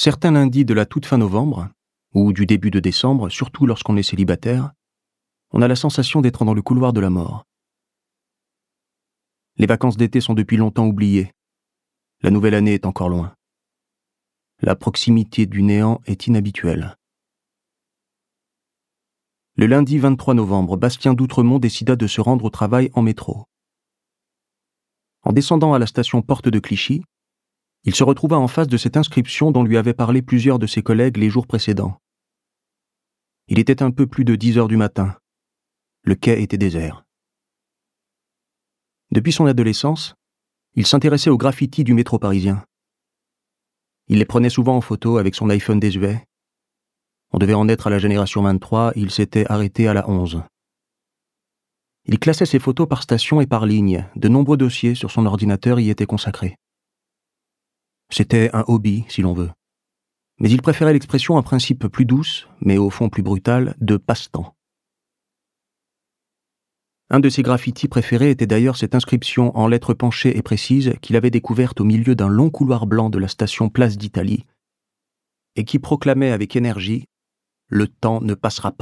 Certains lundis de la toute fin novembre, ou du début de décembre, surtout lorsqu'on est célibataire, on a la sensation d'être dans le couloir de la mort. Les vacances d'été sont depuis longtemps oubliées. La nouvelle année est encore loin. La proximité du néant est inhabituelle. Le lundi 23 novembre, Bastien d'Outremont décida de se rendre au travail en métro. En descendant à la station Porte de Clichy, il se retrouva en face de cette inscription dont lui avaient parlé plusieurs de ses collègues les jours précédents. Il était un peu plus de 10 heures du matin. Le quai était désert. Depuis son adolescence, il s'intéressait aux graffitis du métro parisien. Il les prenait souvent en photo avec son iPhone désuet. On devait en être à la génération 23, il s'était arrêté à la 11. Il classait ses photos par station et par ligne. De nombreux dossiers sur son ordinateur y étaient consacrés. C'était un hobby, si l'on veut. Mais il préférait l'expression à principe plus douce, mais au fond plus brutale, de passe-temps. Un de ses graffitis préférés était d'ailleurs cette inscription en lettres penchées et précises qu'il avait découverte au milieu d'un long couloir blanc de la station Place d'Italie et qui proclamait avec énergie « Le temps ne passera pas ».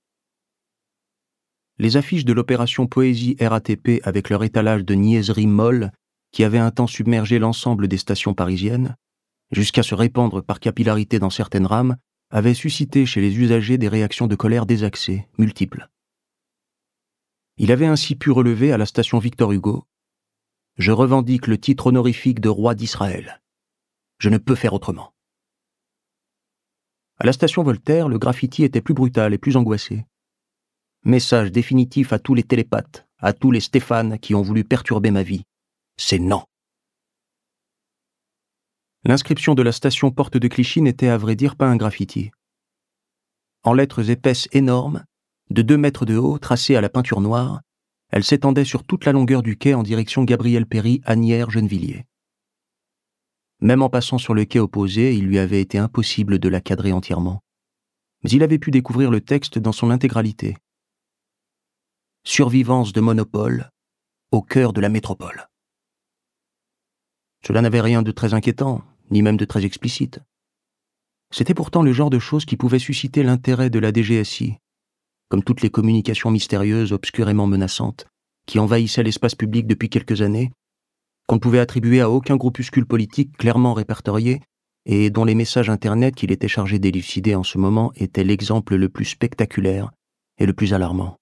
Les affiches de l'opération Poésie RATP avec leur étalage de niaiseries molles qui avait un temps submergé l'ensemble des stations parisiennes, jusqu'à se répandre par capillarité dans certaines rames, avaient suscité chez les usagers des réactions de colère désaxées, multiples. Il avait ainsi pu relever à la station Victor Hugo « Je revendique le titre honorifique de roi d'Israël. Je ne peux faire autrement. » À la station Voltaire, le graffiti était plus brutal et plus angoissé. Message définitif à tous les télépathes, à tous les Stéphane qui ont voulu perturber ma vie. C'est non. L'inscription de la station Porte de Clichy n'était à vrai dire pas un graffiti. En lettres épaisses énormes, de 2 mètres de haut, tracées à la peinture noire, elle s'étendait sur toute la longueur du quai en direction Gabriel Péri, Asnières, Gennevilliers. Même en passant sur le quai opposé, il lui avait été impossible de la cadrer entièrement. Mais il avait pu découvrir le texte dans son intégralité. Survivance de monopole au cœur de la métropole. Cela n'avait rien de très inquiétant, ni même de très explicite. C'était pourtant le genre de choses qui pouvait susciter l'intérêt de la DGSI, comme toutes les communications mystérieuses obscurément menaçantes, qui envahissaient l'espace public depuis quelques années, qu'on ne pouvait attribuer à aucun groupuscule politique clairement répertorié, et dont les messages Internet qu'il était chargé d'élucider en ce moment étaient l'exemple le plus spectaculaire et le plus alarmant.